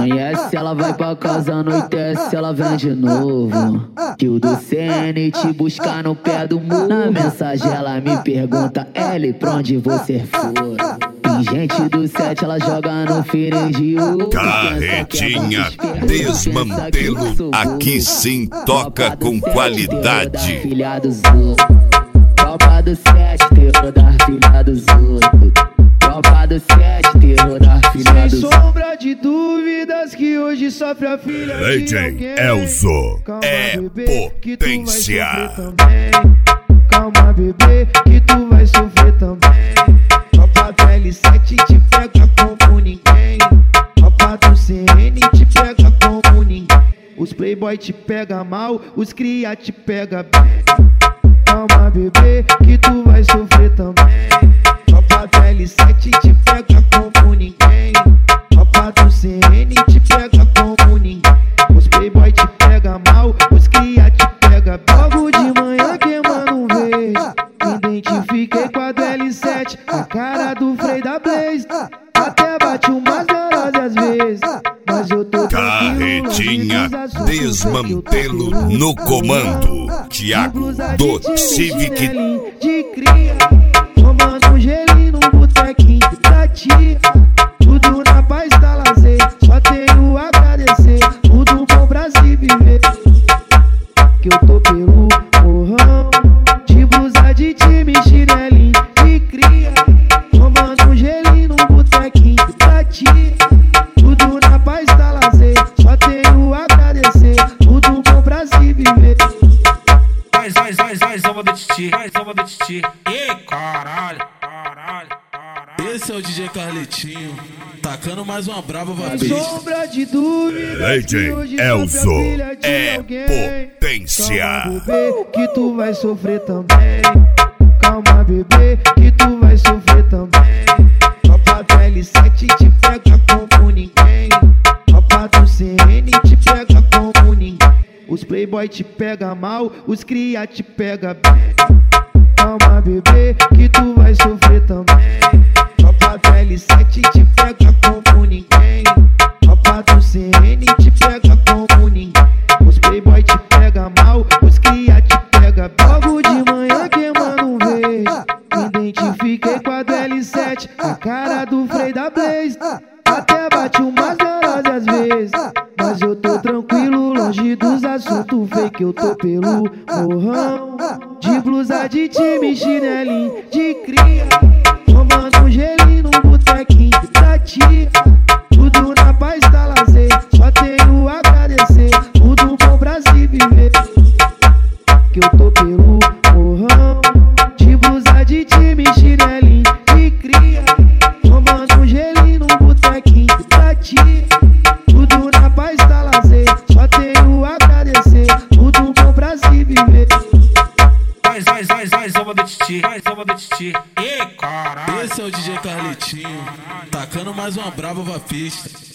conhece, ela vai pra casa, anoitece, ela vem de novo. Que o do CN te buscar no pé do muro. Na mensagem ela me pergunta, L, pra onde você for? Tem gente do 7, ela joga no feirão de ouro. Carretinha Desmantelo, aqui sim toca com qualidade. Filha dos outros. Tropa do 7, terror da filha dos outros. Tropa do 7, terror da filha dos outros. Sem sombra de dúvidas que hoje sofre a filha de Legend alguém. Elzo Calma, é bebê, que tu vai potência. sofrer também. Calma, bebê, que tu vai sofrer também. Tropa do L7 te pega como ninguém. Tropa do CN te pega como ninguém. Os playboy te pega mal, os cria te pega bem. Calma, bebê, que tu vai sofrer também. Tropa do L7 te pega como ninguém. Tropa do CN te pega como ninguém. Os playboy te pega mal, os cria te pega bem. Logo de manhã queimando um vez, me identifiquei com a do L7, a cara do Frei da Blaze. Até bate umas neuroses às vezes, mas eu tô Carretinha Desmantelo no comando. Thiago do Civic. De cria, tomando um gelinho no botequinho da tia. Tudo na paz da lazer, só tenho a agradecer. Tudo bom pra se viver. Que eu tô pelo morrão, de blusa de time, chinelinho de cria. Tomando um gelinho no botequinho da tia. Tudo na paz da lazer, só tenho a agradecer. Tudo bom pra se viver. Zoma do Titi, zoma do Titi. Ei, caralho. Esse é o DJ Carletinho, tacando mais uma brava Sem vapista. sombra de dúvida que hoje Legend Elzo sofre a filha de é alguém. potência. Calma, bebê, que tu vai sofrer também. Calma, bebê, que tu vai sofrer também. Tropa do L7 te pega como ninguém. Tropa do CN te pega como ninguém. Os playboy te pega mal, os cria te pega bem. Calma, bebê, que tu vai sofrer também. Tropa do L7 te pega como ninguém. Tropa do CN te pega como ninguém. Os playboy te pega mal, os cria te pega bem. Logo de manhã queimando um vez, me identifiquei com a do L7, a cara do Frei da Blaze. Até bate umas neuroses às vezes, mas eu tô tranquilo, longe dos assuntos fake. Eu tô pelo morrão, de blusa de time, chinelinho de cria. Tomando um gelinho no botequinho da tia. Tudo na paz da lazer, só tenho a agradecer. Tudo bom pra se viver. Que eu tô pelo morrão, de blusa de time, chinelinho de cria. Tomando um gelinho no botequinho da tia. Tudo na paz da lazer, só tenho a agradecer. Tudo bom pra se viver. Zoma do Titi, zoma do Titi. Ei, caralho. Esse é o DJ Carletinho, tacando mais uma brava vapista.